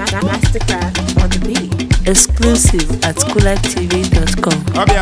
Mastercraft on the beat. Exclusive at coolertv.com.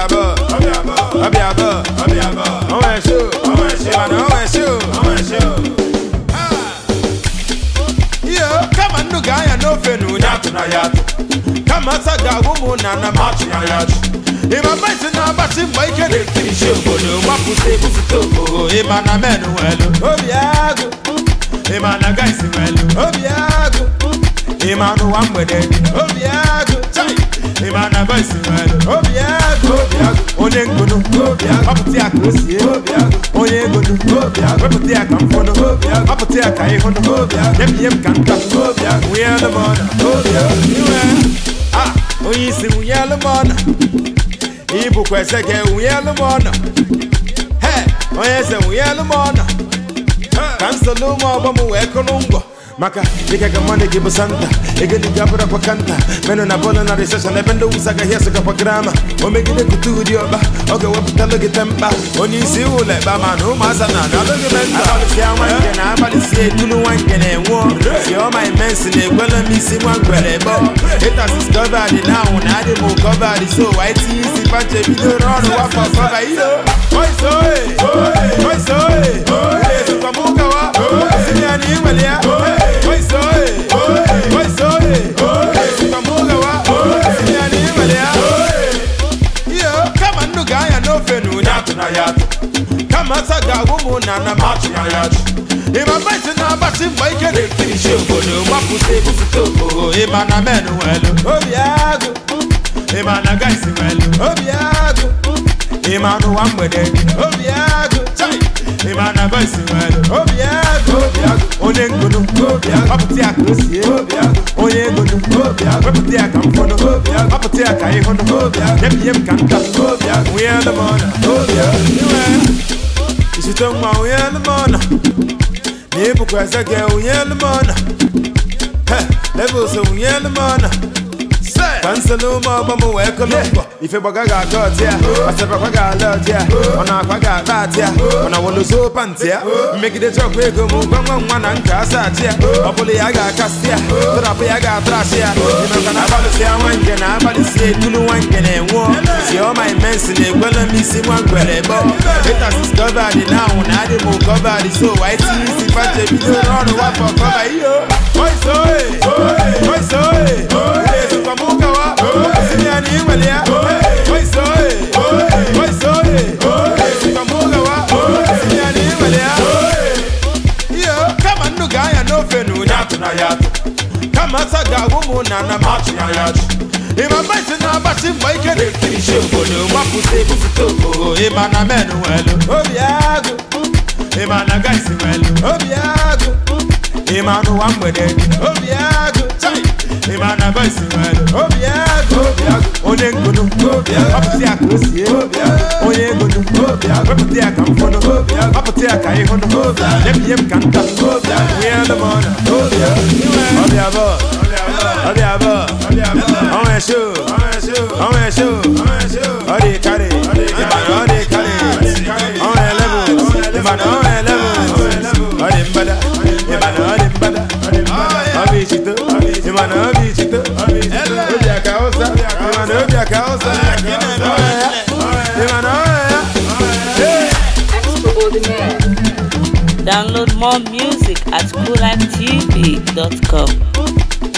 Kama nuga ya no fenu nyatu na yatu. Kama saga wumu na na machu na yatu. Ima maisi na bati mwaike de finishe mbono. Wapuse busutoko. Ima na menu welu obiago. Ima na gaisi welu obiago. Ima no wamwede obiago. Chai. Ima na gaisi welu obiago. Onye ngono obiago. Waputi akosie obiago. Onye ngono obiago. Waputi akamfono obiago. Waputi akaihono obiago. Yem kanta obiago. We are the mona obiago. Onye isi we are the mona. Ibu kwese ke we are the mona. Hey, onye se we are the mona. Kansalo mo bamu ekonungo. Maka dika gamane gibu santa egeni gabura kwa kanta meno na bola na recession ebendo usaga hiasa kwa grama omegide kutudi oba oge wapitalo gitemba oni si ule ba manu masana na loge benda abali ya wange na abali si tulu wange ne wo si o my mens ne gwela mi si mwangwele bo it has discovered now na de mo cover so white si panche video run wa for cover yo oi so oi kwa muka wa sinyani welia oi so kamuga wa sinyani welia yo kama nuga ya no fenu nyatu na yatu kama saga wumu na na machu na yatu ima maisi na bati mwaike de finishe mbono wapuse busutoko ima na menu welu obiago ima na gaisi welu obiago ima no wamwede obiago chai ima na gaisi welu obiago onye ngono obiago waputi akosie obiago onye ngono obiago waputi akamfono obiago waputi akaihono obiago yem kanta obiago we are the mona obiago isitongwa we are the mona nibu kwese ke we are the mona level so we are the mona Kansalo mo bamu wekolongo ife bagaga gotia aseba kwaga lotia ona kwaga batia ona woloso pantia megide chokwe ego mu gwanwa nwa na nka asatia obuli ya ga kasia trap ya ga trashia ino kana balisi wange na balisi tulu wange ne wo si o my mens ne gwela mi si mwangwele bo it has discovered now na de mo cover so white si panche video run wa for cover yo oi so kwa muka wa sinyani welia oi so kwa muka wa sinyani welia yo kama nuga ya no fenu nyatu na yatu kama saga wumu na na machu na yatu ima maisi na bati mwaike de finishe mbono wapuse busutoko ima na menu welu obiago ima na gaisi welu obiago ima no wamwede obiago chai ima na gaisi welu obiago onye ngono obiago waputi akosie obiago onye ngono obiago waputi akamfono obiago waputi akaihono obiago yem kanta obiago we are the mona obiago on show odi carry odi carry on level on level odi mbada odi mbada obi chito obi chito obi akaosa obi akaosa Download more music at coolertv.com.